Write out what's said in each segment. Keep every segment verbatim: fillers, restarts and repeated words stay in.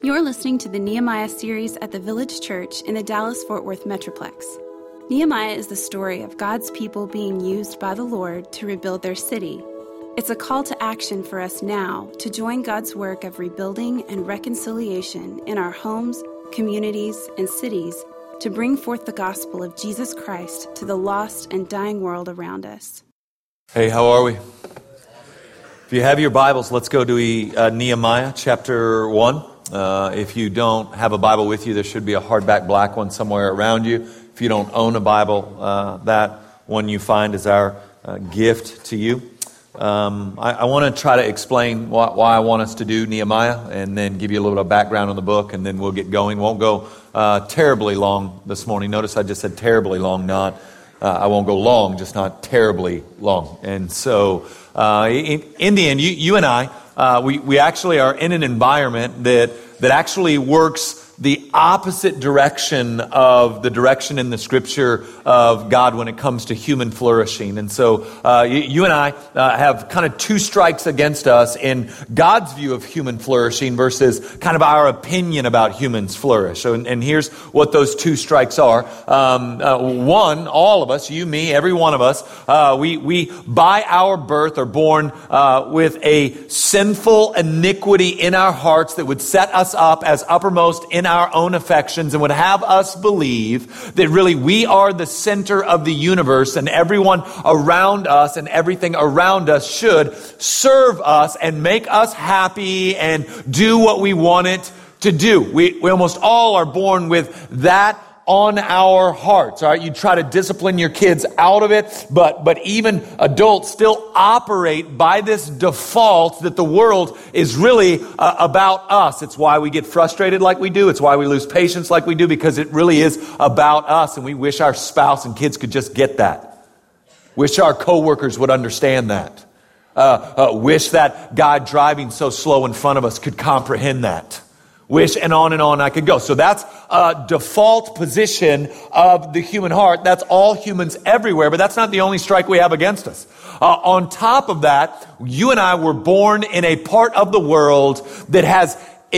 You're listening to the Nehemiah series at the Village Church in the Dallas-Fort Worth Metroplex. Nehemiah is the story of God's people being used by the Lord to rebuild their city. It's a call to action for us now to join God's work of rebuilding and reconciliation in our homes, communities, and cities to bring forth the gospel of Jesus Christ to the lost and dying world around us. Hey, how are we? If you have your Bibles, let's go to uh, Nehemiah chapter one. Uh, if you don't have a Bible with you, there should be a hardback black one somewhere around you. If you don't own a Bible, uh, that one you find is our uh, gift to you. Um, I, I want to try to explain why, why I want us to do Nehemiah and then give you a little bit of background on the book, and then we'll get going. Won't go uh, terribly long this morning. Notice I just said terribly long, not uh, I won't go long, just not terribly long. And so uh, in, in the end, you, you and I, Uh, we, we actually are in an environment that, that actually works the opposite direction of the direction in the Scripture of God when it comes to human flourishing. And so uh, you, you and I uh, have kind of two strikes against us in God's view of human flourishing versus kind of our opinion about humans flourish. So, and, and here's what those two strikes are. Um, uh, one, all of us, you, me, every one of us, uh, we, we by our birth are born uh, with a sinful iniquity in our hearts that would set us up as uppermost in our own affections and would have us believe that really we are the center of the universe and everyone around us and everything around us should serve us and make us happy and do what we want it to do. We, we almost all are born with that on our hearts. All right, you try to discipline your kids out of it, but but even adults still operate by this default that the world is really uh, about us. It's why we get frustrated like we do. It's why we lose patience like we do, because it really is about us, and we wish our spouse and kids could just get that. Wish our coworkers would understand that. Uh, uh, wish that guy driving so slow in front of us could comprehend that. Wish, and on and on I could go. So that's a default position of the human heart. That's all humans everywhere, but that's not the only strike we have against us. Uh, on top of that, you and I were born in a part of the world that has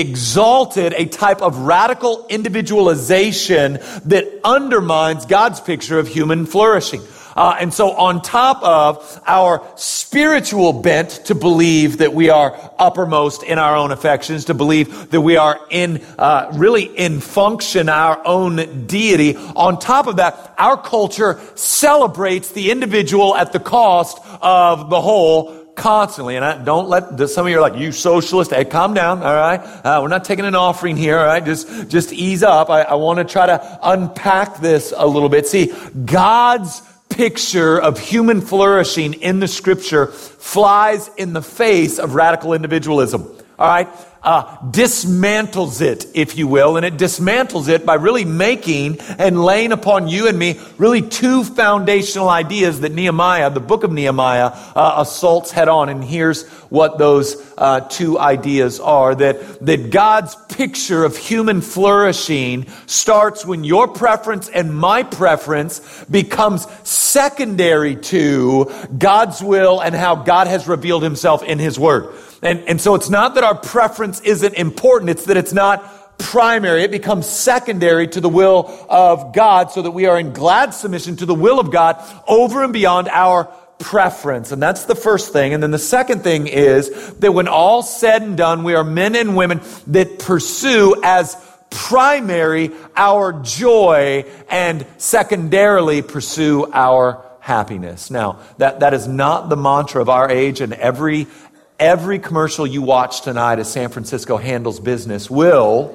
exalted a type of radical individualization that undermines God's picture of human flourishing. Uh, and so on top of our spiritual bent to believe that we are uppermost in our own affections, to believe that we are in, uh, really in function, our own deity, on top of that, our culture celebrates the individual at the cost of the whole constantly. And I don't let, some of you are like, you socialist, hey, calm down, all right? Uh, we're not taking an offering here, all right? Just, just ease up. I, I want to try to unpack this a little bit. See, God's picture of human flourishing in the Scripture flies in the face of radical individualism. All right? Uh, dismantles it, if you will, and it dismantles it by really making and laying upon you and me really two foundational ideas that Nehemiah, the book of Nehemiah, uh, assaults head on. And here's what those uh, two ideas are: that, that God's picture of human flourishing starts when your preference and my preference becomes secondary to God's will and how God has revealed himself in his word. And, and so it's not that our preference isn't important, it's that it's not primary. It becomes secondary to the will of God, so that we are in glad submission to the will of God over and beyond our preference. And that's the first thing. And then the second thing is that when all's said and done, we are men and women that pursue as primary our joy and secondarily pursue our happiness. Now, that, that is not the mantra of our age, and every Every commercial you watch tonight as San Francisco handles business will,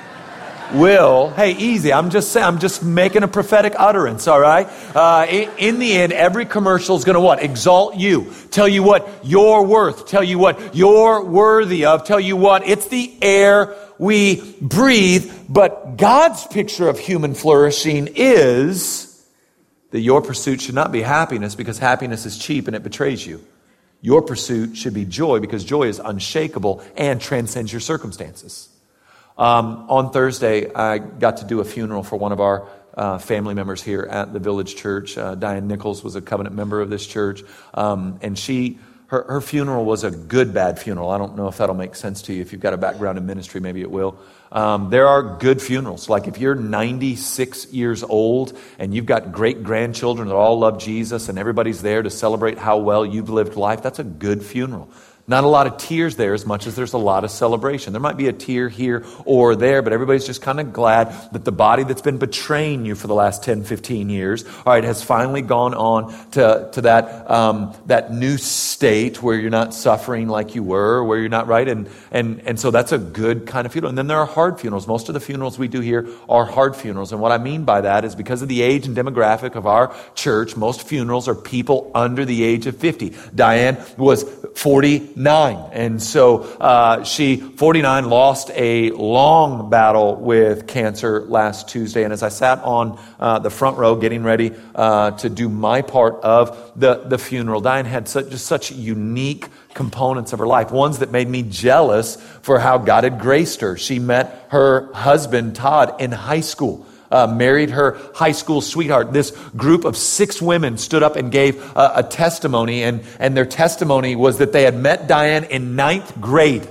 will, hey, easy, I'm just saying, I'm just making a prophetic utterance, all right? Uh, in, in the end, every commercial is going to what? Exalt you, tell you what you're worth, tell you what you're worthy of, tell you what, it's the air we breathe. But God's picture of human flourishing is that your pursuit should not be happiness, because happiness is cheap and it betrays you. Your pursuit should be joy, because joy is unshakable and transcends your circumstances. Um, on Thursday, I got to do a funeral for one of our uh, family members here at the Village Church. Uh, Diane Nichols was a covenant member of this church, um, and she her, her funeral was a good, bad funeral. I don't know if that'll make sense to you. If you've got a background in ministry, maybe it will. Um, there are good funerals. Like if you're ninety-six years old and you've got great grandchildren that all love Jesus and everybody's there to celebrate how well you've lived life, that's a good funeral. Not a lot of tears there as much as there's a lot of celebration. There might be a tear here or there, but everybody's just kind of glad that the body that's been betraying you for the last ten, fifteen years, all right, has finally gone on to, to that um, that new state where you're not suffering like you were, where you're not, right? And, and, and so that's a good kind of funeral. And then there are hard funerals. Most of the funerals we do here are hard funerals. And what I mean by that is because of the age and demographic of our church, most funerals are people under the age of fifty. Diane was forty-nine. And so uh, she, forty-nine, lost a long battle with cancer last Tuesday. And as I sat on uh, the front row getting ready uh, to do my part of the, the funeral, Diane had such, just such unique components of her life, ones that made me jealous for how God had graced her. She met her husband, Todd, in high school. Uh, married her high school sweetheart. This group of six women stood up and gave uh, a testimony, and, and their testimony was that they had met Diane in ninth grade.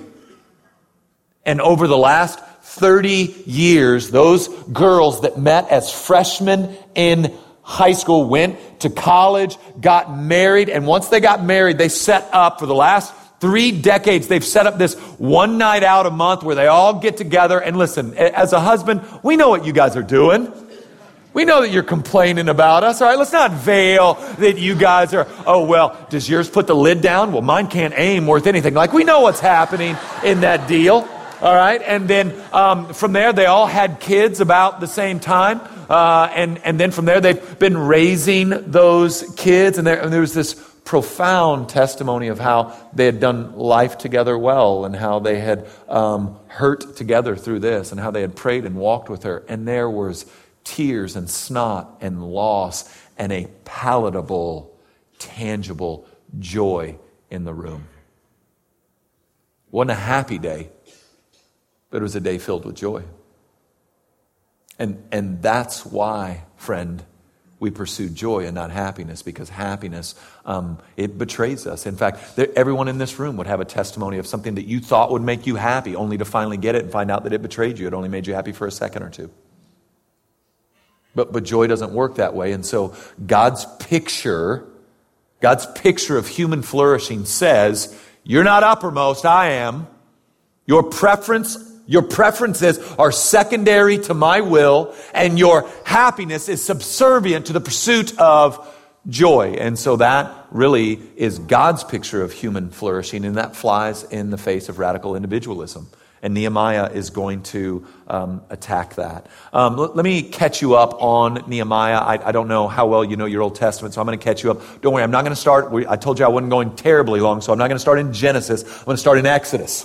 And over the last thirty years, those girls that met as freshmen in high school went to college, got married, and once they got married, they set up for the last Three decades, they've set up this one night out a month where they all get together. And listen, as a husband, we know what you guys are doing. We know that you're complaining about us. All right, let's not veil that you guys are, oh, well, does yours put the lid down? Well, mine can't aim worth anything. Like, we know what's happening in that deal. All right, and then um, from there, they all had kids about the same time. Uh, and, and then from there, they've been raising those kids. And there, and there was this profound testimony of how they had done life together well and how they had um, hurt together through this and how they had prayed and walked with her. And there was tears and snot and loss and a palatable, tangible joy in the room. It wasn't a happy day, but it was a day filled with joy. And, and that's why, friend, we pursue joy and not happiness, because happiness, um, it betrays us. In fact, there, everyone in this room would have a testimony of something that you thought would make you happy, only to finally get it and find out that it betrayed you. It only made you happy for a second or two. But, but joy doesn't work that way. And so God's picture, God's picture of human flourishing says, you're not uppermost, I am. Your preference Your preferences are secondary to my will, and your happiness is subservient to the pursuit of joy. And so that really is God's picture of human flourishing, and that flies in the face of radical individualism. And Nehemiah is going to um, attack that. Um, let, let me catch you up on Nehemiah. I, I don't know how well you know your Old Testament, so I'm going to catch you up. Don't worry, I'm not going to start. We, I told you I wasn't going terribly long, so I'm not going to start in Genesis. I'm going to start in Exodus.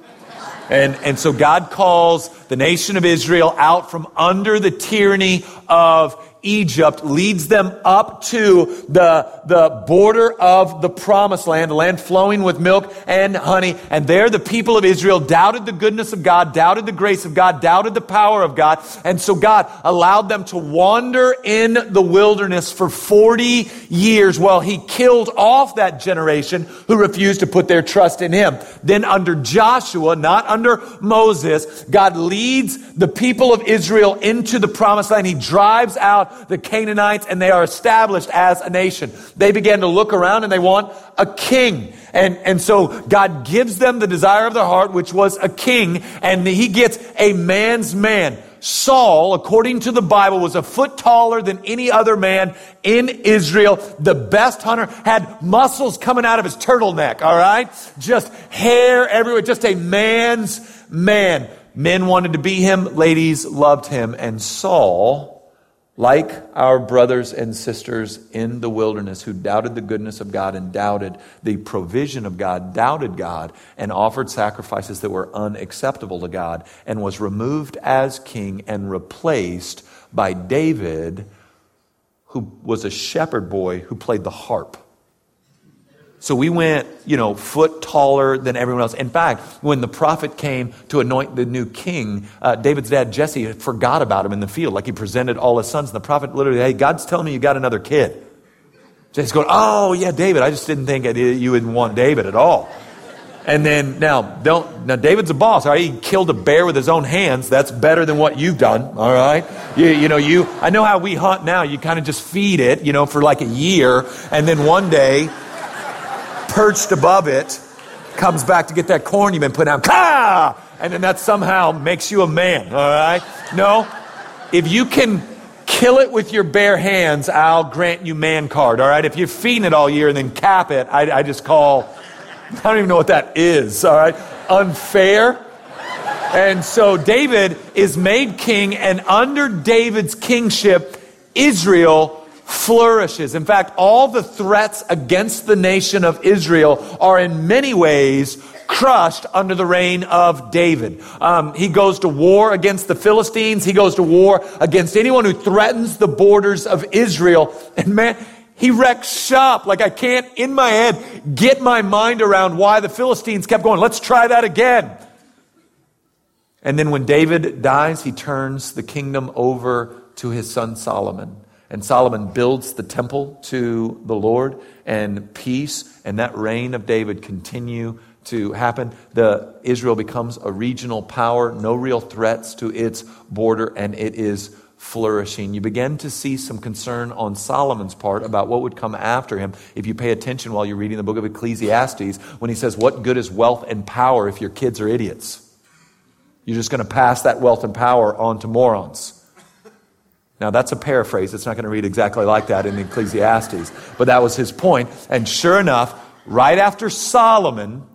And, and so God calls the nation of Israel out from under the tyranny of Egypt, leads them up to the, the border of the promised land, the land flowing with milk and honey. And there the people of Israel doubted the goodness of God, doubted the grace of God, doubted the power of God. And so God allowed them to wander in the wilderness for forty years while he killed off that generation who refused to put their trust in him. Then under Joshua, not under Moses, God leads the people of Israel into the promised land. He drives out the Canaanites, and they are established as a nation. They began to look around and they want a king. And, and so God gives them the desire of their heart, which was a king, and he gets a man's man. Saul, according to the Bible, was a foot taller than any other man in Israel. The best hunter, had muscles coming out of his turtleneck, all right? Just hair everywhere, just a man's man. Men wanted to be him, ladies loved him, and Saul, like our brothers and sisters in the wilderness who doubted the goodness of God and doubted the provision of God, doubted God, and offered sacrifices that were unacceptable to God, and was removed as king and replaced by David, who was a shepherd boy who played the harp. So we went, you know, foot taller than everyone else. In fact, when the prophet came to anoint the new king, uh, David's dad, Jesse, forgot about him in the field. Like he presented all his sons. And the prophet literally, hey, God's telling me you got another kid. Jason's going, oh, yeah, David. I just didn't think you would want David at all. And then, now, don't, now David's a boss, all right? He killed a bear with his own hands. That's better than what you've done, all right? You, you know, you, I know how we hunt now. You kind of just feed it, you know, for like a year. And then one day, perched above it, comes back to get that corn you've been putting out. Ka! And then that somehow makes you a man, all right? No, if you can kill it with your bare hands, I'll grant you man card, all right? If you're feeding it all year and then cap it, I, I just call, I don't even know what that is, all right? Unfair. And so David is made king, and under David's kingship, Israel flourishes. In fact, all the threats against the nation of Israel are in many ways crushed under the reign of David. Um, he goes to war against the Philistines. He goes to war against anyone who threatens the borders of Israel. And man, he wrecks shop. Like, I can't, in my head, get my mind around why the Philistines kept going. Let's try that again. And then when David dies, he turns the kingdom over to his son Solomon. And Solomon builds the temple to the Lord, and peace and that reign of David continue to happen. The Israel becomes a regional power, no real threats to its border, and it is flourishing. You begin to see some concern on Solomon's part about what would come after him if you pay attention while you're reading the book of Ecclesiastes, when he says, what good is wealth and power if your kids are idiots? You're just going to pass that wealth and power on to morons. Now, that's a paraphrase. It's not going to read exactly like that in Ecclesiastes. But that was his point. And sure enough, right after Solomon,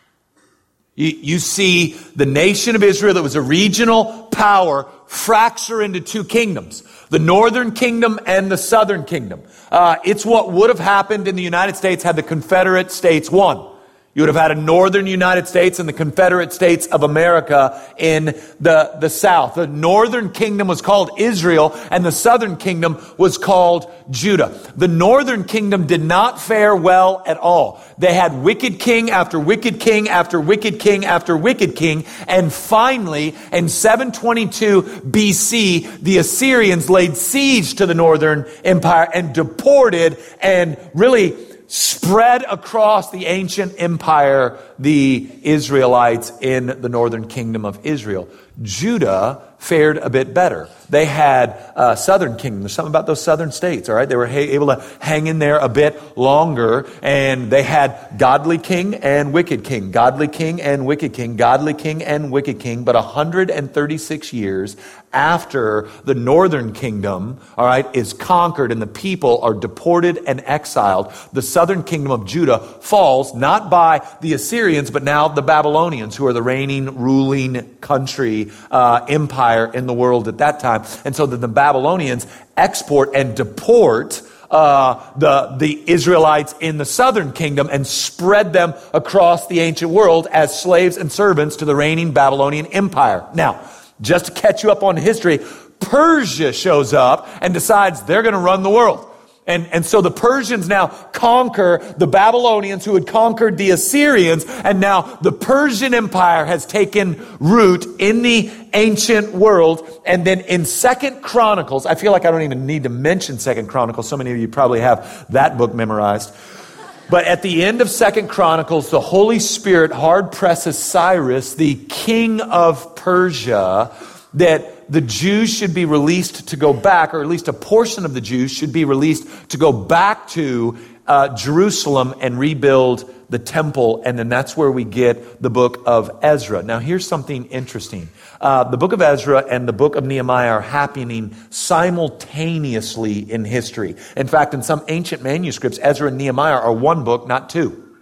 you, you see the nation of Israel that was a regional power fracture into two kingdoms. The northern kingdom and the southern kingdom. Uh, it's what would have happened in the United States had the Confederate States won. You would have had a northern United States and the Confederate States of America in the, the South. The northern kingdom was called Israel, and the southern kingdom was called Judah. The northern kingdom did not fare well at all. They had wicked king after wicked king after wicked king after wicked king. And finally, in seven twenty-two B C, the Assyrians laid siege to the northern empire and deported and really spread across the ancient empire the Israelites in the northern kingdom of Israel. Judah fared a bit better. They had a southern kingdom. There's something about those southern states, all right? They were ha- able to hang in there a bit longer, and they had godly king and wicked king, godly king and wicked king, godly king and wicked king. But one hundred thirty-six years after the northern kingdom, all right, is conquered and the people are deported and exiled, the southern kingdom of Judah falls not by the Assyrians, but now the Babylonians, who are the reigning, ruling country, uh, empire in the world at that time. And so that the Babylonians export and deport uh, the, the Israelites in the southern kingdom and spread them across the ancient world as slaves and servants to the reigning Babylonian empire. Now, just to catch you up on history, Persia shows up and decides they're going to run the world. And, and so the Persians now conquer the Babylonians who had conquered the Assyrians. And now the Persian Empire has taken root in the ancient world. And then in Second Chronicles, I feel like I don't even need to mention Second Chronicles. So many of you probably have that book memorized. But at the end of Second Chronicles, the Holy Spirit hard presses Cyrus, the king of Persia, that the Jews should be released to go back, or at least a portion of the Jews should be released to go back to uh, Jerusalem and rebuild the temple. And then that's where we get the book of Ezra. Now, here's something interesting. Uh, the book of Ezra and the book of Nehemiah are happening simultaneously in history. In fact, in some ancient manuscripts, Ezra and Nehemiah are one book, not two.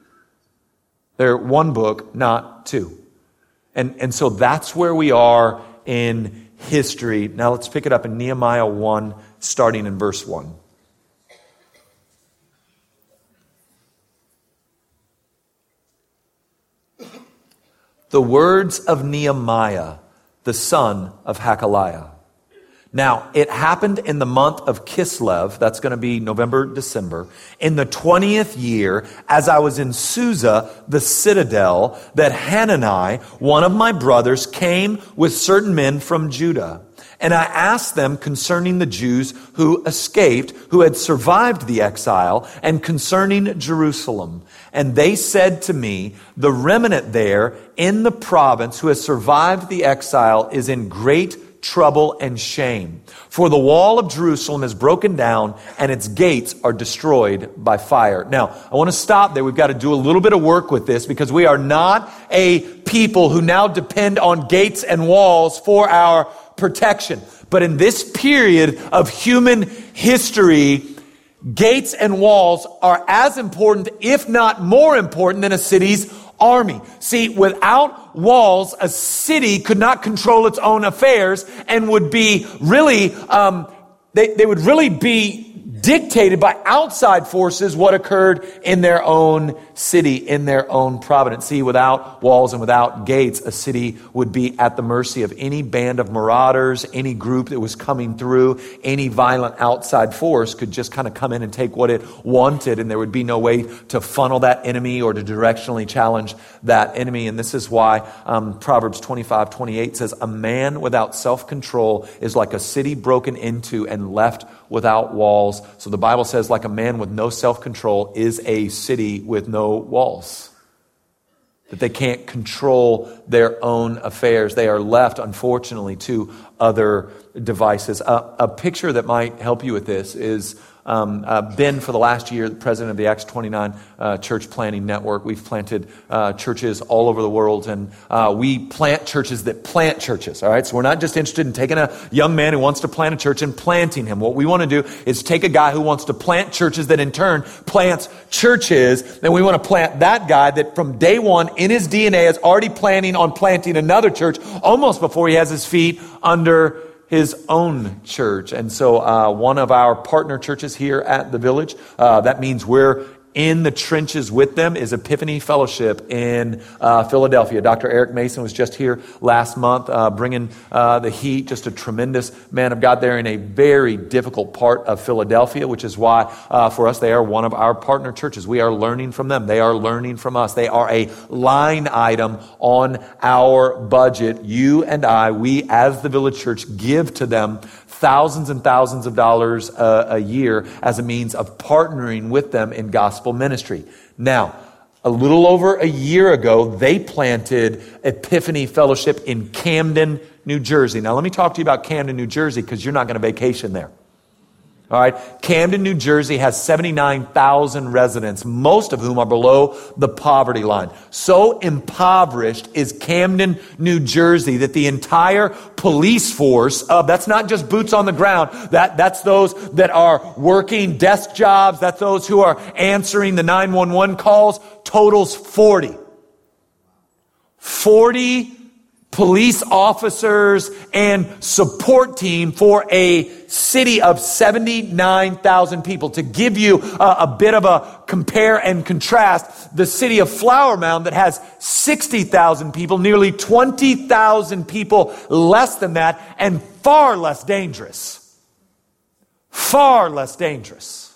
They're one book, not two. And, and so that's where we are in history. Now let's pick it up in Nehemiah one, starting in verse one. The words of Nehemiah, the son of Hakaliah. Now, it happened in the month of Kislev, that's going to be November, December, in the twentieth year, as I was in Susa, the citadel, that Hanani, one of my brothers, came with certain men from Judah. And I asked them concerning the Jews who escaped, who had survived the exile, and concerning Jerusalem. And they said to me, the remnant there in the province who has survived the exile is in great trouble and shame. For the wall of Jerusalem is broken down and its gates are destroyed by fire. Now, I want to stop there. We've got to do a little bit of work with this because we are not a people who now depend on gates and walls for our protection. But in this period of human history, gates and walls are as important, if not more important, than a city's army. See, without walls, a city could not control its own affairs and would be really, um, they, they would really be dictated by outside forces what occurred in their own city, in their own province. See, without walls and without gates, a city would be at the mercy of any band of marauders, any group that was coming through, any violent outside force could just kind of come in and take what it wanted, and there would be no way to funnel that enemy or to directionally challenge that enemy. And this is why um, Proverbs twenty-five twenty-eight says, a man without self-control is like a city broken into and left without walls. So the Bible says, like a man with no self-control is a city with no walls. That they can't control their own affairs. They are left, unfortunately, to other devices. A, a picture that might help you with this is um, uh, Ben, for the last year, the president of the Acts twenty-nine uh, Church Planting Network. We've planted uh, churches all over the world, and uh, we plant churches that plant churches, all right? So we're not just interested in taking a young man who wants to plant a church and planting him. What we want to do is take a guy who wants to plant churches that in turn plants churches, and we want to plant that guy that from day one in his D N A is already planning on planting another church almost before he has his feet under his own church. And so uh, one of our partner churches here at the Village, uh, that means we're in the trenches with them, is Epiphany Fellowship in uh, Philadelphia. Doctor Eric Mason was just here last month uh, bringing uh, the heat, just a tremendous man of God there in a very difficult part of Philadelphia, which is why uh, for us they are one of our partner churches. We are learning from them. They are learning from us. They are a line item on our budget. You and I, we as the Village Church, give to them thousands and thousands of dollars a, a year as a means of partnering with them in gospel ministry. Now, a little over a year ago, they planted Epiphany Fellowship in Camden, New Jersey. Now, let me talk to you about Camden, New Jersey, because you're not going to vacation there. All right. Camden, New Jersey has seventy-nine thousand residents, most of whom are below the poverty line. So impoverished is Camden, New Jersey, that the entire police force of, that's not just boots on the ground, that, that's those that are working desk jobs, that's those who are answering the nine one one calls, totals forty. forty police officers and support team for a city of seventy-nine thousand people. To give you a, a bit of a compare and contrast, the city of Flower Mound that has sixty thousand people, nearly twenty thousand people less than that, and far less dangerous, far less dangerous,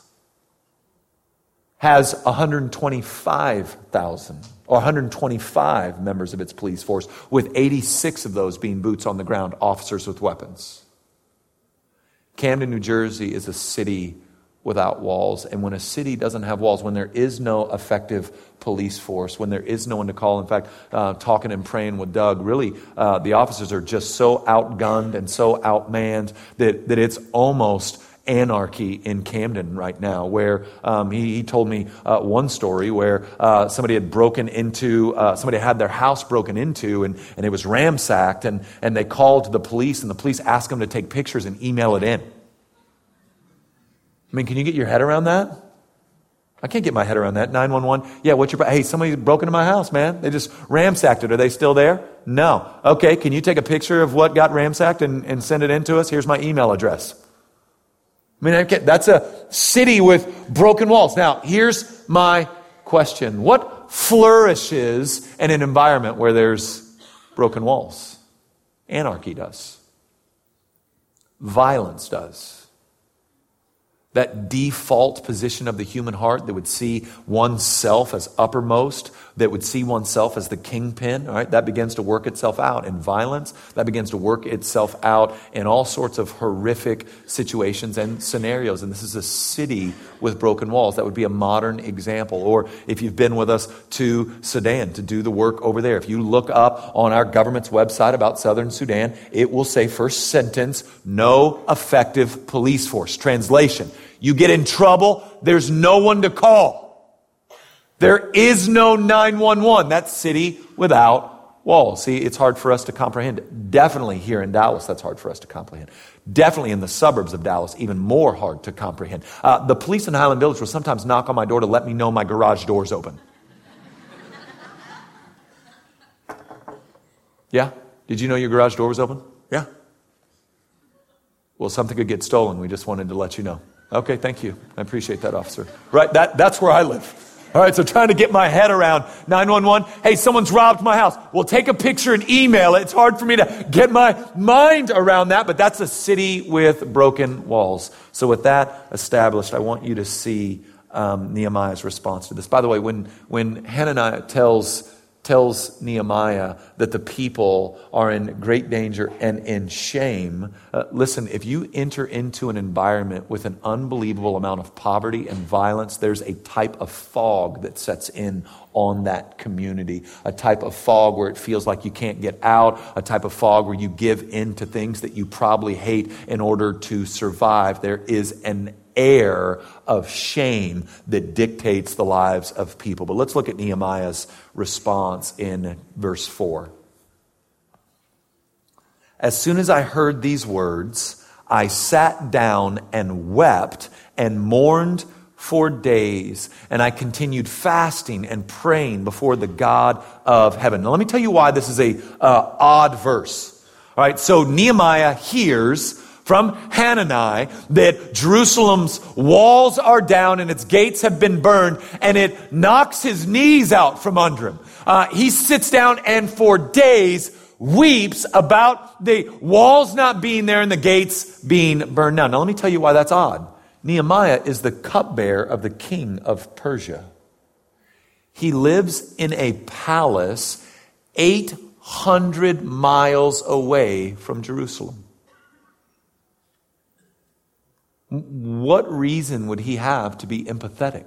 has one hundred twenty-five thousand. Or one hundred twenty-five members of its police force, with eighty-six of those being boots on the ground, officers with weapons. Camden, New Jersey is a city without walls. And when a city doesn't have walls, when there is no effective police force, when there is no one to call, in fact, uh, talking and praying with Doug, really, uh, the officers are just so outgunned and so outmanned that, that it's almost anarchy in Camden right now, where um, he, he told me uh, one story where uh, somebody had broken into, uh, somebody had their house broken into and, and it was ransacked, and, and they called the police, and the police asked them to take pictures and email it in. I mean, can you get your head around that? I can't get my head around that. nine one one, yeah, what's your, hey, somebody broke into my house, man. They just ransacked it. Are they still there? No. Okay, can you take a picture of what got ransacked and, and send it in to us? Here's my email address. I mean, I can't, that's a city with broken walls. Now, here's my question. What flourishes in an environment where there's broken walls? Anarchy does. Violence does. That default position of the human heart that would see oneself as uppermost, that would see oneself as the kingpin, all right, that begins to work itself out in violence. That begins to work itself out in all sorts of horrific situations and scenarios. And this is a city with broken walls. That would be a modern example. Or if you've been with us to Sudan to do the work over there, if you look up on our government's website about Southern Sudan, it will say first sentence, no effective police force. Translation. You get in trouble, there's no one to call. There is no nine one one. That's city without walls. See, it's hard for us to comprehend. Definitely here in Dallas, that's hard for us to comprehend. Definitely in the suburbs of Dallas, even more hard to comprehend. Uh, the police in Highland Village will sometimes knock on my door to let me know my garage door's open. Yeah? Did you know your garage door was open? Yeah. Well, something could get stolen. We just wanted to let you know. Okay, thank you. I appreciate that, officer. Right, that, that's where I live. All right, so trying to get my head around nine one one. Hey, someone's robbed my house. Well, take a picture and email it. It's hard for me to get my mind around that, but that's a city with broken walls. So with that established, I want you to see um, Nehemiah's response to this. By the way, when, when Hananiah tells tells Nehemiah that the people are in great danger and in shame. Uh, listen, if you enter into an environment with an unbelievable amount of poverty and violence, there's a type of fog that sets in on that community. A type of fog where it feels like you can't get out. A type of fog where you give in to things that you probably hate in order to survive. There is an air of shame that dictates the lives of people. But let's look at Nehemiah's response in verse four. As soon as I heard these words, I sat down and wept and mourned for days, and I continued fasting and praying before the God of heaven. Now let me tell you why this is a uh, odd verse. All right, so Nehemiah hears from Hanani that Jerusalem's walls are down and its gates have been burned, and it knocks his knees out from under him. Uh, he sits down and for days weeps about the walls not being there and the gates being burned down. Now let me tell you why that's odd. Nehemiah is the cupbearer of the king of Persia. He lives in a palace eight hundred miles away from Jerusalem. What reason would he have to be empathetic?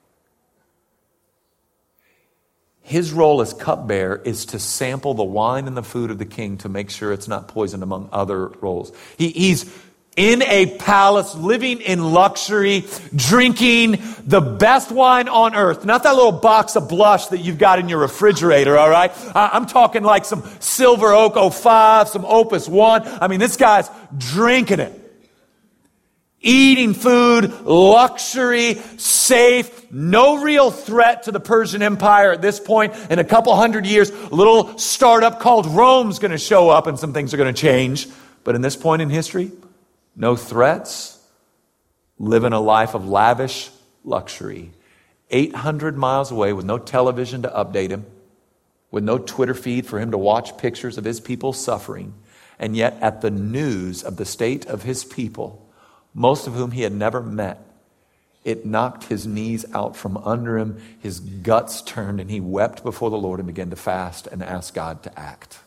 His role as cupbearer is to sample the wine and the food of the king to make sure it's not poisoned among other roles. He, he's in a palace, living in luxury, drinking the best wine on earth. Not that little box of blush that you've got in your refrigerator, all right? I'm talking like some Silver Oak oh five, some Opus one. I mean, this guy's drinking it. Eating food, luxury, safe, no real threat to the Persian Empire at this point. In a couple hundred years, a little startup called Rome's going to show up and some things are going to change. But in this point in history, no threats, living a life of lavish luxury. eight hundred miles away with no television to update him, with no Twitter feed for him to watch pictures of his people suffering. And yet at the news of the state of his people, most of whom he had never met, it knocked his knees out from under him. His guts turned and he wept before the Lord and began to fast and ask God to act.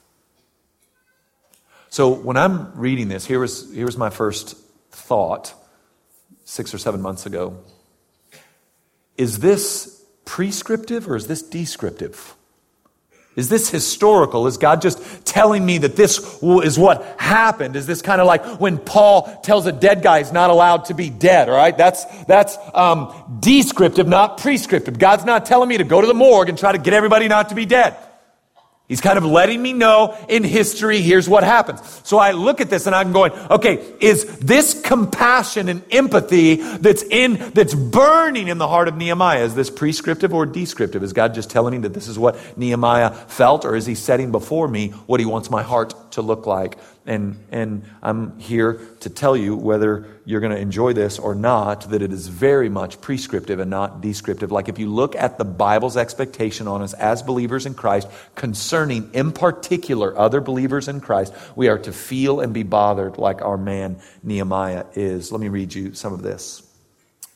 So when I'm reading this, here was, here was my first thought six or seven months ago. Is this prescriptive or is this descriptive? Is this historical? Is God just telling me that this is what happened? Is this kind of like when Paul tells a dead guy he's not allowed to be dead, all right? That's that's um, descriptive, not prescriptive. God's not telling me to go to the morgue and try to get everybody not to be dead. He's kind of letting me know in history, here's what happens. So I look at this and I'm going, okay, is this compassion and empathy that's in, that's burning in the heart of Nehemiah, is this prescriptive or descriptive? Is God just telling me that this is what Nehemiah felt, or is he setting before me what he wants my heart to look like? And and I'm here to tell you, whether you're going to enjoy this or not, that it is very much prescriptive and not descriptive. Like if you look at the Bible's expectation on us as believers in Christ, concerning in particular other believers in Christ, we are to feel and be bothered like our man Nehemiah is. Let me read you some of this.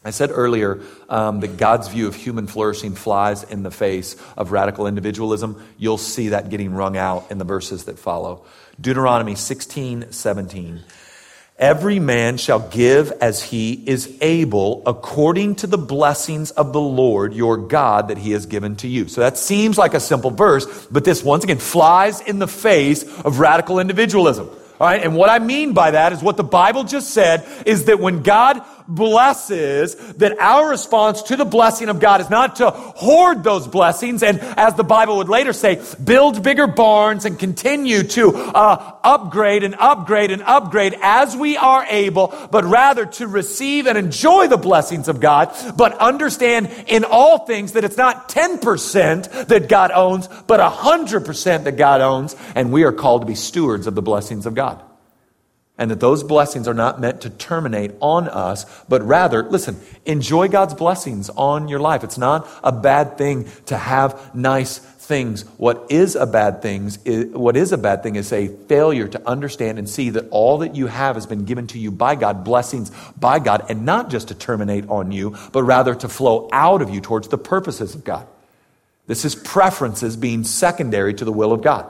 I said earlier um, that God's view of human flourishing flies in the face of radical individualism. You'll see that getting wrung out in the verses that follow. Deuteronomy sixteen seventeen. Every man shall give as he is able, according to the blessings of the Lord your God that he has given to you. So that seems like a simple verse, but this once again flies in the face of radical individualism. All right, and what I mean by that is what the Bible just said is that when God blesses, that our response to the blessing of God is not to hoard those blessings and, as the Bible would later say, build bigger barns and continue to uh, upgrade and upgrade and upgrade as we are able, but rather to receive and enjoy the blessings of God, but understand in all things that it's not ten percent that God owns, but one hundred percent that God owns, and we are called to be stewards of the blessings of God. And that those blessings are not meant to terminate on us, but rather, listen, enjoy God's blessings on your life. It's not a bad thing to have nice things. What is a bad thing is, what is a bad thing is a failure to understand and see that all that you have has been given to you by God, blessings by God, and not just to terminate on you, but rather to flow out of you towards the purposes of God. This is preferences being secondary to the will of God.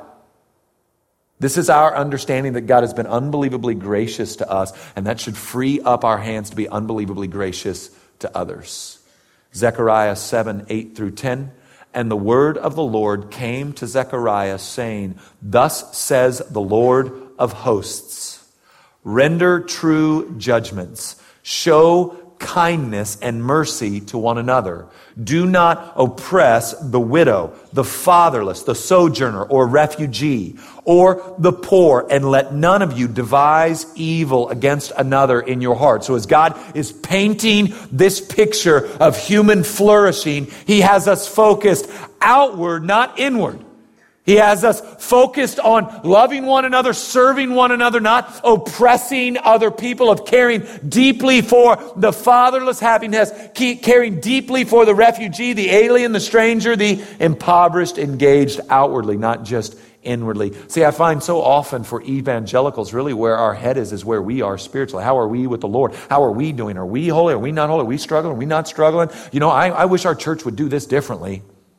This is our understanding that God has been unbelievably gracious to us, and that should free up our hands to be unbelievably gracious to others. Zechariah seven, eight through ten. And the word of the Lord came to Zechariah, saying, Thus says the Lord of hosts, render true judgments, show kindness and mercy to one another. Do not oppress the widow, the fatherless, the sojourner or refugee, or the poor, and let none of you devise evil against another in your heart. So as God is painting this picture of human flourishing, He has us focused outward, not inward. He has us focused on loving one another, serving one another, not oppressing other people, of caring deeply for the fatherless, happiness, caring deeply for the refugee, the alien, the stranger, the impoverished, engaged outwardly, not just inwardly. See, I find so often for evangelicals, really where our head is, is where we are spiritually. How are we with the Lord? How are we doing? Are we holy? Are we not holy? Are we struggling? Are we not struggling? You know, I, I wish our church would do this differently.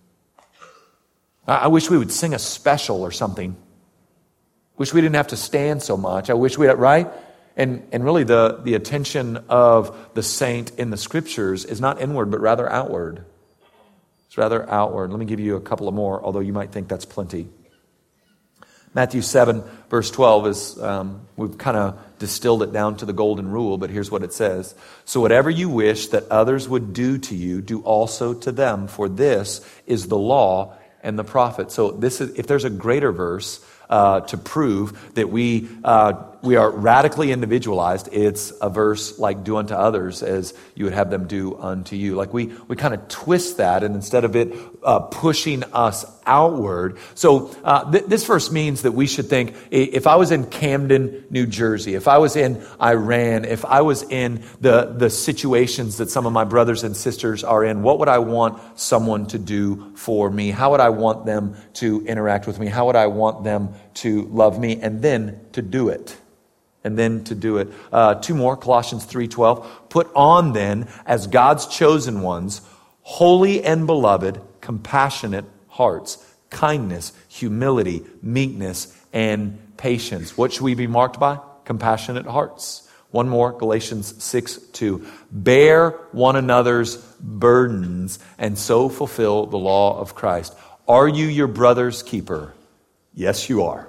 I wish we would sing a special or something. Wish we didn't have to stand so much. I wish we had, right? And and really the, the attention of the saint in the scriptures is not inward, but rather outward. It's rather outward. Let me give you a couple of more, although you might think that's plenty. Matthew seven, verse twelve is, um, we've kind of distilled it down to the golden rule, but here's what it says. So whatever you wish that others would do to you, do also to them, for this is the law and the prophet. So this is, if there's a greater verse uh, to prove that we uh, we are radically individualized, it's a verse like "do unto others as you would have them do unto you." Like we we kind of twist that, and instead of it uh, pushing us outward. So uh, th- this verse means that we should think: if I was in Camden, New Jersey, if I was in Iran, if I was in the the situations that some of my brothers and sisters are in, what would I want someone to do for me? How would I want them to interact with me? How would I want them to love me? And then to do it. And then to do it. Uh, two more, Colossians three twelve. Put on then, as God's chosen ones, holy and beloved, compassionate hearts, kindness, humility, meekness, and patience. What should we be marked by? Compassionate hearts. One more, Galatians six two. Bear one another's burdens and so fulfill the law of Christ. Are you your brother's keeper? Yes, you are.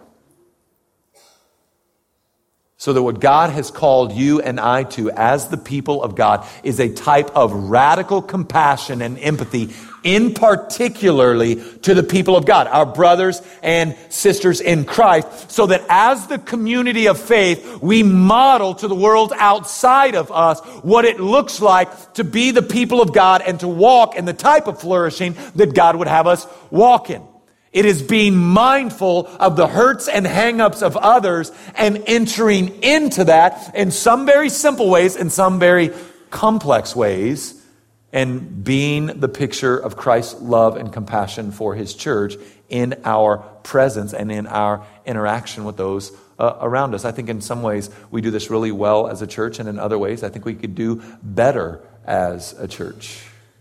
So that what God has called you and I to as the people of God is a type of radical compassion and empathy, in particularly to the people of God, our brothers and sisters in Christ, so that as the community of faith, we model to the world outside of us what it looks like to be the people of God and to walk in the type of flourishing that God would have us walk in. It is being mindful of the hurts and hang-ups of others and entering into that in some very simple ways, in some very complex ways, and being the picture of Christ's love and compassion for His church in our presence and in our interaction with those uh, around us. I think in some ways we do this really well as a church, and in other ways I think we could do better as a church.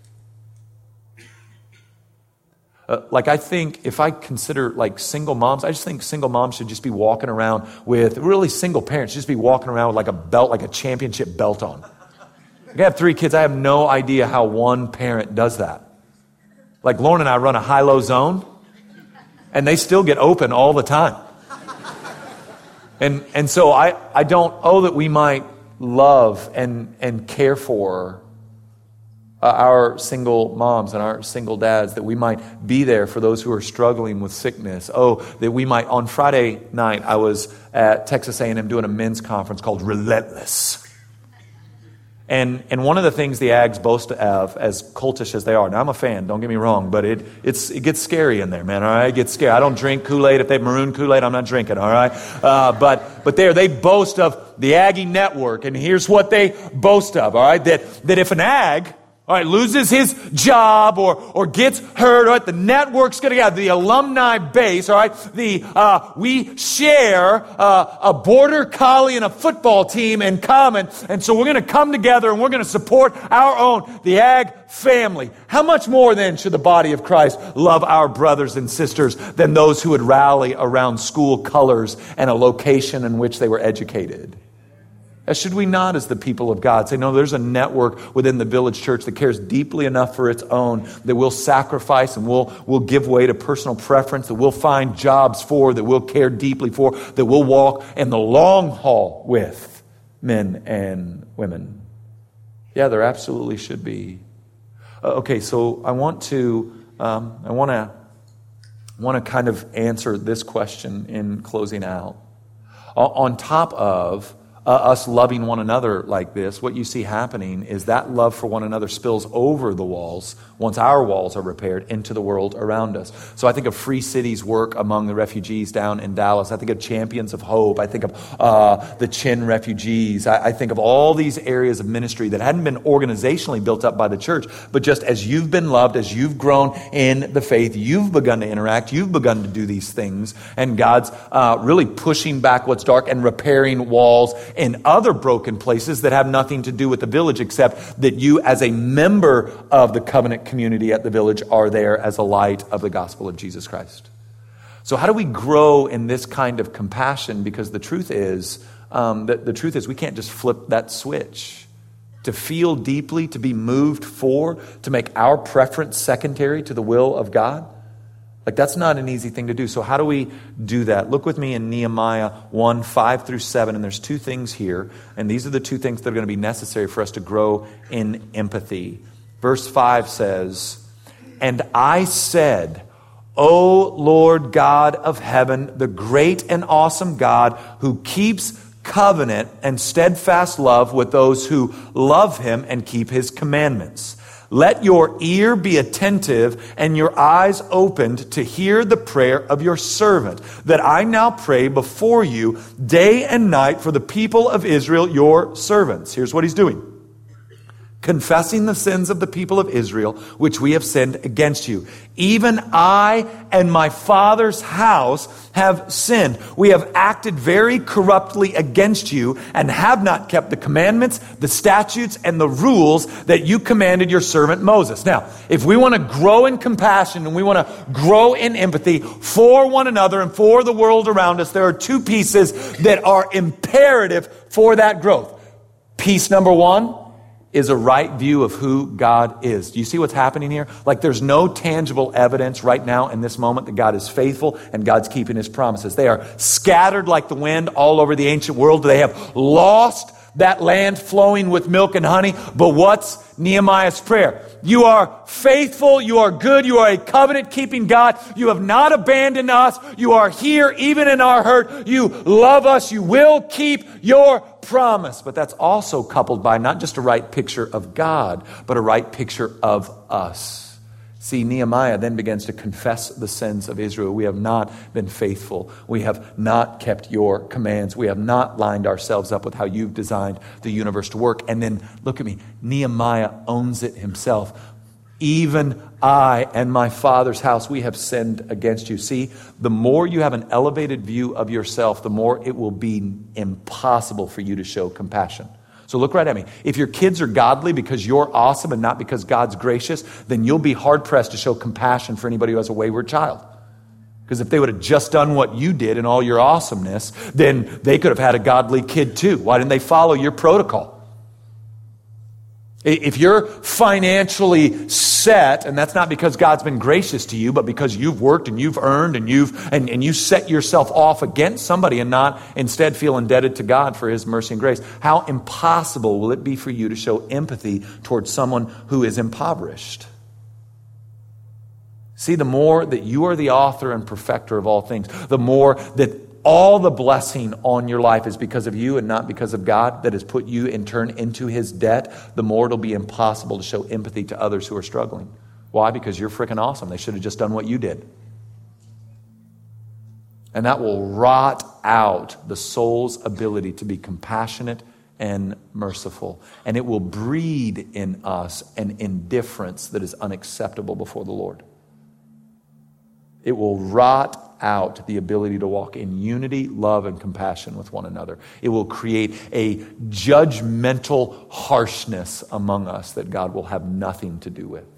Uh, like I think if I consider like single moms, I just think single moms should just be walking around with, really single parents, just be walking around with like a belt, like a championship belt on. Like I have three kids. I have no idea how one parent does that. Like Lauren and I run a high-low zone, and they still get open all the time. And and so I, I don't, oh, that we might love and, and care for uh, our single moms and our single dads, that we might be there for those who are struggling with sickness. Oh, that we might, on Friday night, I was at Texas A and M doing a men's conference called Relentless. And and one of the things the Ags boast of, as cultish as they are, now I'm a fan, don't get me wrong, but it it's it gets scary in there, man, all right? It gets scary. I don't drink Kool-Aid. If they have maroon Kool-Aid, I'm not drinking, all right? Uh, but but there, they boast of the Aggie Network, and here's what they boast of, all right? That, that if an Ag, all right, loses his job or or gets hurt, all right, the network's going to get the alumni base, all right, the uh, we share uh, a border collie and a football team in common, and so we're going to come together and we're going to support our own, the Ag family. How much more then should the body of Christ love our brothers and sisters than those who would rally around school colors and a location in which they were educated? As should we not, as the people of God, say, no, there's a network within the Village Church that cares deeply enough for its own, that we'll sacrifice and we'll, we'll give way to personal preference, that we'll find jobs for, that we'll care deeply for, that we'll walk in the long haul with men and women. Yeah, there absolutely should be. Uh, okay, so I want to, um, I want to, want to kind of answer this question in closing out. Uh, on top of Uh, us loving one another like this, what you see happening is that love for one another spills over the walls, once our walls are repaired, into the world around us. So I think of Free Cities' work among the refugees down in Dallas. I think of Champions of Hope. I think of uh, the Chin refugees. I, I think of all these areas of ministry that hadn't been organizationally built up by the church, but just as you've been loved, as you've grown in the faith, you've begun to interact, you've begun to do these things, and God's uh, really pushing back what's dark and repairing walls in other broken places that have nothing to do with the village, except that you as a member of the covenant community at the village are there as a light of the gospel of Jesus Christ. So how do we grow in this kind of compassion? Because the truth is, um, that the truth is we can't just flip that switch. To feel deeply, to be moved for, to make our preference secondary to the will of God. Like, that's not an easy thing to do. So how do we do that? Look with me in Nehemiah one, five through seven. And there's two things here. And these are the two things that are going to be necessary for us to grow in empathy. Verse five says, "And I said, O Lord God of heaven, the great and awesome God who keeps covenant and steadfast love with those who love him and keep his commandments. Let your ear be attentive and your eyes opened to hear the prayer of your servant, that I now pray before you day and night for the people of Israel, your servants." Here's what he's doing. "Confessing the sins of the people of Israel, which we have sinned against you. Even I and my father's house have sinned. We have acted very corruptly against you and have not kept the commandments, the statutes, and the rules that you commanded your servant Moses." Now, if we want to grow in compassion and we want to grow in empathy for one another and for the world around us, there are two pieces that are imperative for that growth. Piece number one is a right view of who God is. Do you see what's happening here? Like, there's no tangible evidence right now in this moment that God is faithful and God's keeping his promises. They are scattered like the wind all over the ancient world. They have lost that land flowing with milk and honey. But what's Nehemiah's prayer? You are faithful, you are good, you are a covenant-keeping God. You have not abandoned us. You are here even in our hurt. You love us. You will keep your promise. But that's also coupled by not just a right picture of God, but a right picture of us. See, Nehemiah then begins to confess the sins of Israel. We have not been faithful. We have not kept your commands. We have not lined ourselves up with how you've designed the universe to work. And then, look at me, Nehemiah owns it himself. "Even I and my father's house, we have sinned against you." See, the more you have an elevated view of yourself, the more it will be impossible for you to show compassion. So look right at me. If your kids are godly because you're awesome and not because God's gracious, then you'll be hard-pressed to show compassion for anybody who has a wayward child. Because if they would have just done what you did in all your awesomeness, then they could have had a godly kid too. Why didn't they follow your protocol? If you're financially set, and that's not because God's been gracious to you, but because you've worked and you've earned and you've and, and you set yourself off against somebody and not instead feel indebted to God for His mercy and grace, how impossible will it be for you to show empathy towards someone who is impoverished? See, the more that you are the author and perfecter of all things, the more that all the blessing on your life is because of you and not because of God that has put you in turn into His debt, the more it'll be impossible to show empathy to others who are struggling. Why? Because you're freaking awesome. They should have just done what you did. And that will rot out the soul's ability to be compassionate and merciful. And it will breed in us an indifference that is unacceptable before the Lord. It will rot out the ability to walk in unity, love, and compassion with one another. It will create a judgmental harshness among us that God will have nothing to do with.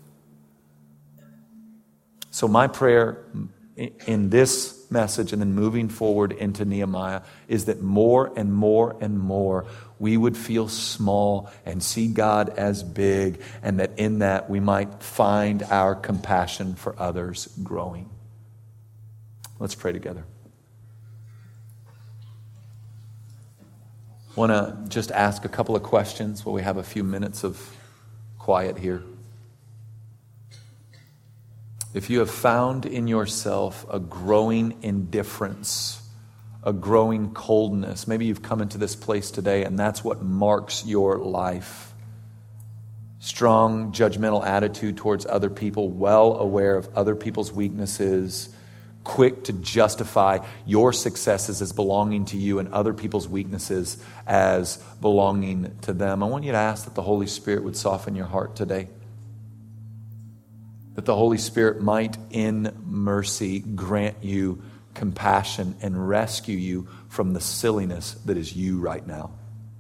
So my prayer in this message and then moving forward into Nehemiah is that more and more and more we would feel small and see God as big, and that in that we might find our compassion for others growing. Let's pray together. I want to just ask a couple of questions while we have a few minutes of quiet here. If you have found in yourself a growing indifference, a growing coldness, maybe you've come into this place today and that's what marks your life. Strong judgmental attitude towards other people, well aware of other people's weaknesses, quick to justify your successes as belonging to you and other people's weaknesses as belonging to them. I want you to ask that the Holy Spirit would soften your heart today. That the Holy Spirit might in mercy grant you compassion and rescue you from the silliness that is you right now.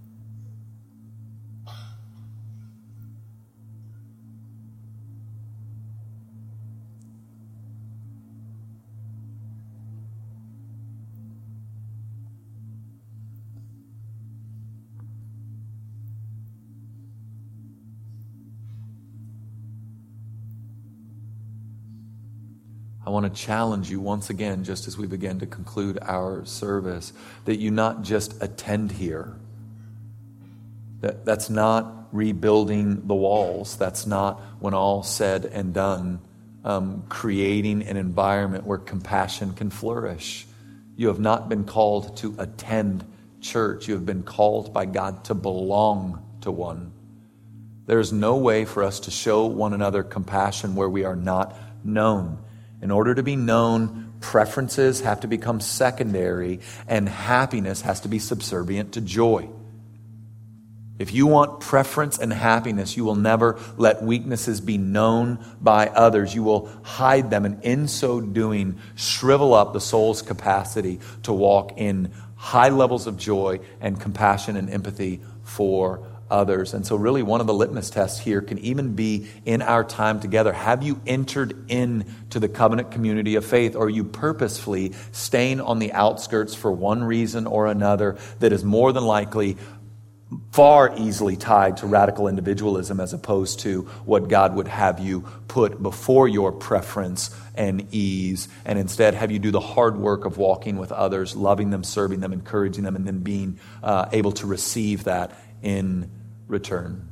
I want to challenge you once again, just as we begin to conclude our service, that you not just attend here. That, that's not rebuilding the walls. That's not, when all said and done, um, creating an environment where compassion can flourish. You have not been called to attend church. You have been called by God to belong to one. There's no way for us to show one another compassion where we are not known. In order to be known, preferences have to become secondary, and happiness has to be subservient to joy. If you want preference and happiness, you will never let weaknesses be known by others. You will hide them, and in so doing, shrivel up the soul's capacity to walk in high levels of joy and compassion and empathy for others. And so really one of the litmus tests here can even be in our time together. Have you entered into the covenant community of faith, or are you purposefully staying on the outskirts for one reason or another that is more than likely far easily tied to radical individualism as opposed to what God would have you put before your preference and ease, and instead have you do the hard work of walking with others, loving them, serving them, encouraging them, and then being uh, able to receive that in return.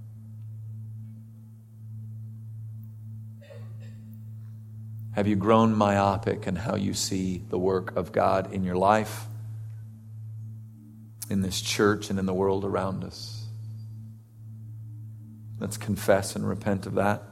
Have you grown myopic in how you see the work of God in your life, in this church, and in the world around us? Let's confess and repent of that.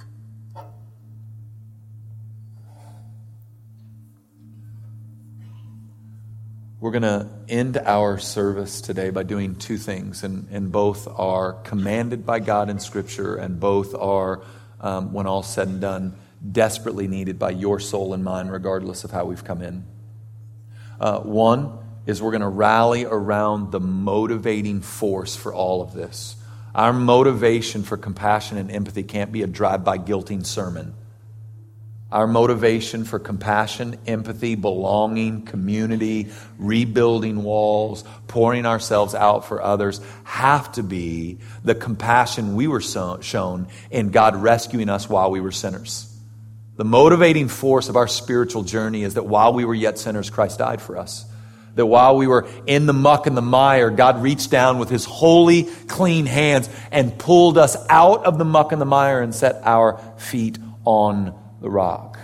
We're going to end our service today by doing two things, and, and both are commanded by God in Scripture, and both are, um, when all said and done, desperately needed by your soul and mine, regardless of how we've come in. Uh, one, is we're going to rally around the motivating force for all of this. Our motivation for compassion and empathy can't be a drive-by guilting sermon. Our motivation for compassion, empathy, belonging, community, rebuilding walls, pouring ourselves out for others have to be the compassion we were so, shown in God rescuing us while we were sinners. The motivating force of our spiritual journey is that while we were yet sinners, Christ died for us. That while we were in the muck and the mire, God reached down with His holy, clean hands and pulled us out of the muck and the mire and set our feet on the rock.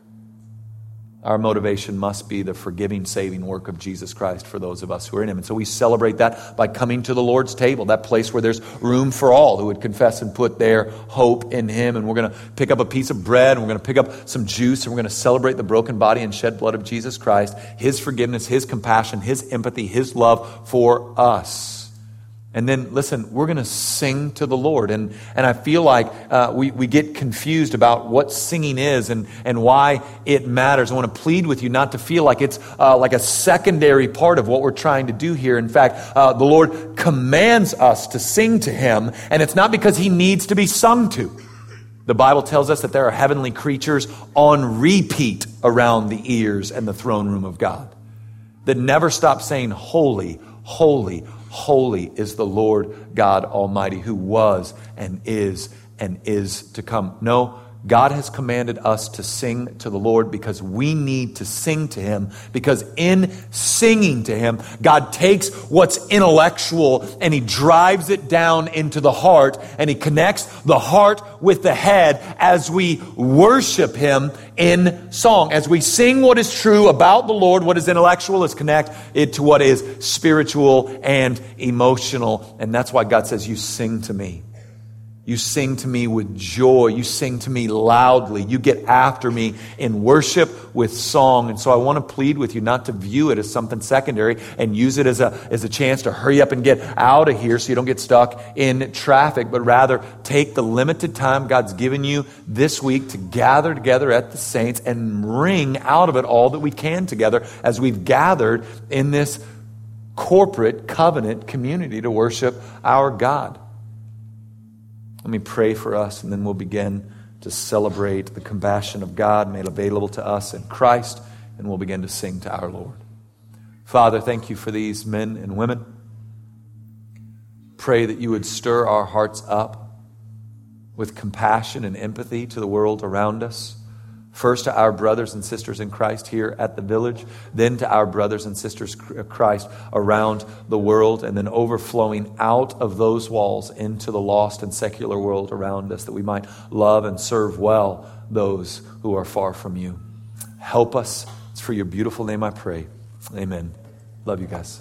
Our motivation must be the forgiving, saving work of Jesus Christ for those of us who are in Him. And so we celebrate that by coming to the Lord's table, that place where there's room for all who would confess and put their hope in Him. And we're going to pick up a piece of bread, and we're going to pick up some juice, and we're going to celebrate the broken body and shed blood of Jesus Christ, His forgiveness, His compassion, His empathy, His love for us. And then, listen, we're going to sing to the Lord. And, and I feel like uh, we, we get confused about what singing is and, and why it matters. I want to plead with you not to feel like it's uh, like a secondary part of what we're trying to do here. In fact, uh, the Lord commands us to sing to Him, and it's not because He needs to be sung to. The Bible tells us that there are heavenly creatures on repeat around the ears and the throne room of God that never stop saying, holy, holy, holy is the Lord God Almighty, who was and is and is to come. No, God has commanded us to sing to the Lord because we need to sing to Him, because in singing to Him, God takes what's intellectual and He drives it down into the heart, and He connects the heart with the head as we worship Him in song. As we sing what is true about the Lord, what is intellectual, let's connect it to what is spiritual and emotional. And that's why God says, you sing to me. You sing to me with joy. You sing to me loudly. You get after me in worship with song. And so I want to plead with you not to view it as something secondary and use it as a, as a chance to hurry up and get out of here so you don't get stuck in traffic, but rather take the limited time God's given you this week to gather together at the saints and wring out of it all that we can together as we've gathered in this corporate covenant community to worship our God. Let me pray for us, and then we'll begin to celebrate the compassion of God made available to us in Christ, and we'll begin to sing to our Lord. Father, thank you for these men and women. Pray that you would stir our hearts up with compassion and empathy to the world around us. First to our brothers and sisters in Christ here at the village, then to our brothers and sisters in Christ around the world, and then overflowing out of those walls into the lost and secular world around us, that we might love and serve well those who are far from you. Help us. It's for your beautiful name I pray. Amen. Love you guys.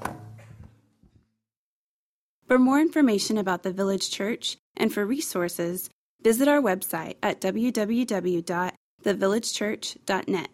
For more information about the Village Church and for resources, visit our website at w w w dot the village church dot net.